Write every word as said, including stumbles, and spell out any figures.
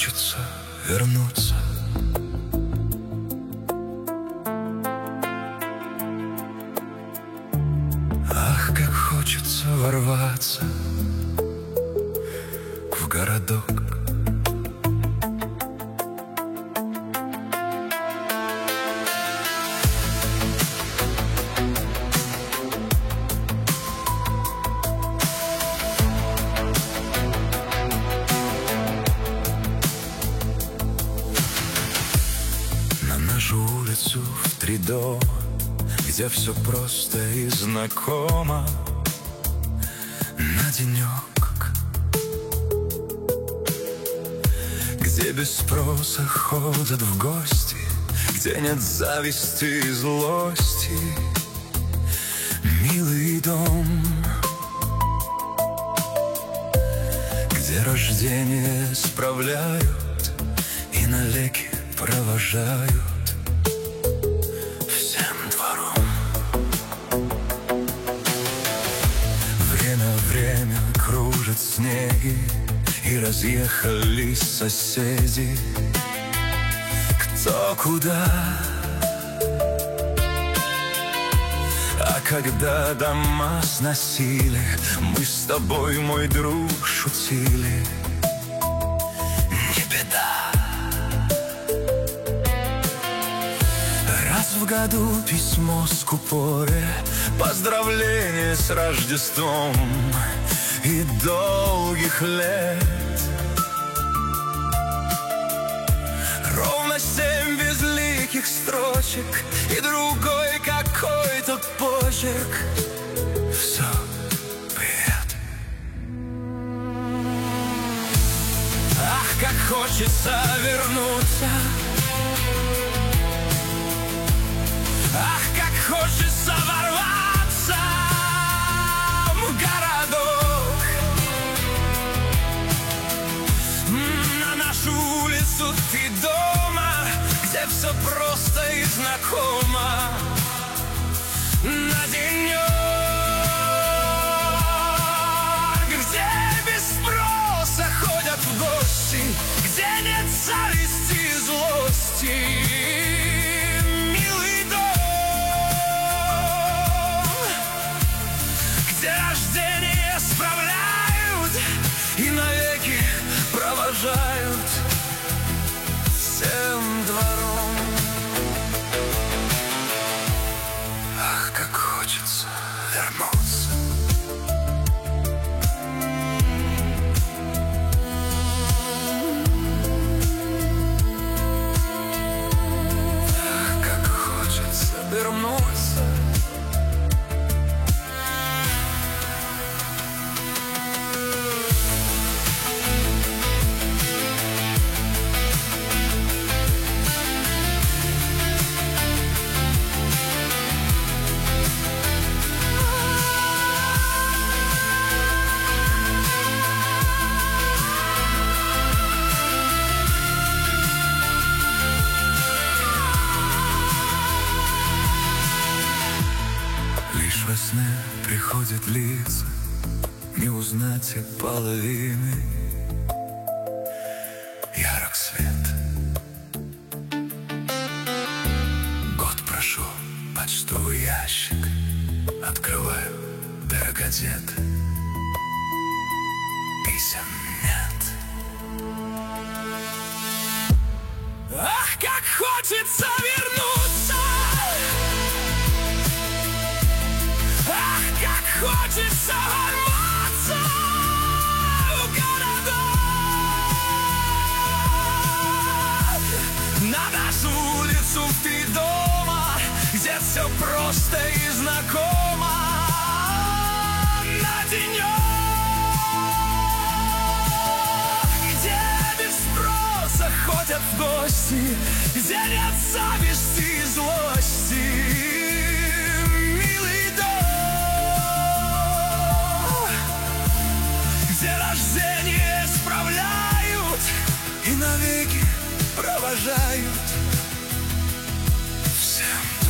хочется вернуться. Ах, как хочется ворваться в городок. На нашу улицу в три дома, где все просто и знакомо, на денек, где без спроса ходят в гости, где нет зависти и злости. Милый дом, где рождение справляют и навеки провожают всем двором. Время, время кружит снеги, и разъехались соседи кто куда. А когда дома сносили, мы с тобой, мой друг, шутили: не беда. Раз в году письмо скупое, поздравление с Рождеством и долгих лет. Ровно семь безликих строчек и другой какой-то почерк. Все, привет. Ах, как хочется вернуться. Ах, как хочется ворваться в городок, на нашу улицу три дома, где все просто и знакомо, на денек, где без спроса ходят в гости, где нет зависти и злости. Рождение справляют и навеки провожают всем двором. Ах, как хочется вернуться. Ах, как хочется вернуться. Лишь во сне приходят лица, не узнать и половины. Ярок свет. Год прошел, почтовый ящик открываю, до газет писем нет. Ах, как хочется вернуться. Ах, как хочется ворваться в городок, на нашу улицу в три дома, где все просто и знакомо, на денек, где без спроса ходят в гости, где нет зависти и злости. Рождение справляют и навеки провожают всем.